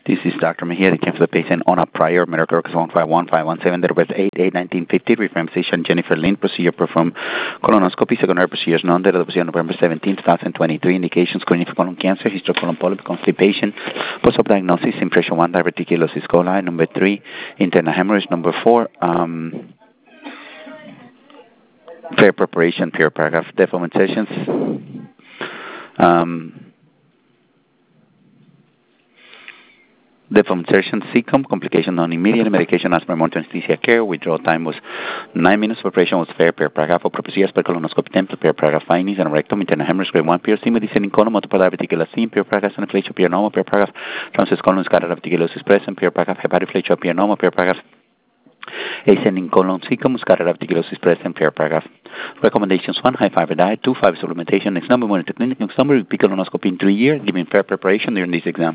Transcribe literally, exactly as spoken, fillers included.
This is Doctor Mejia. They came for the patient on a prior medical record one five one five one seven. That was eight eight nineteen fifty. Referring physician Jennifer Lynn. Procedure performed colonoscopy. Secondary procedures none. Date of the procedure November seventeenth, twenty twenty-three. Indications screening for colon cancer. History of colon polyp, constipation. Post-op diagnosis. Impression one. Diverticulosis coli. Number three. Internal hemorrhage. Number four. Um, fair preparation. Pure paragraph. Deformations. Um, Deformation, C C O M, complication non-immediate, medication as per monitoring anesthesia care, withdrawal time was nine minutes, preparation was fair, per paragraph, for procedures per colonoscopy temp, per paragraph findings, and rectum, internal hemorrhage, grade one, P R C, medicine, colon, multiple diverticulosis, per paragraph, anaphylaxia, P R normal, per paragraph, transverse colon, scatter diverticulosis present, per paragraph, hepatoflexia, P R normal, per paragraph, ascending colon, C C O M, scatter diverticulosis present, per paragraph. Recommendations: one, high fiber diet; two, fiber supplementation. Next number, monitor clinic. Next number, repeat colonoscopy in three years, giving fair preparation during this exam.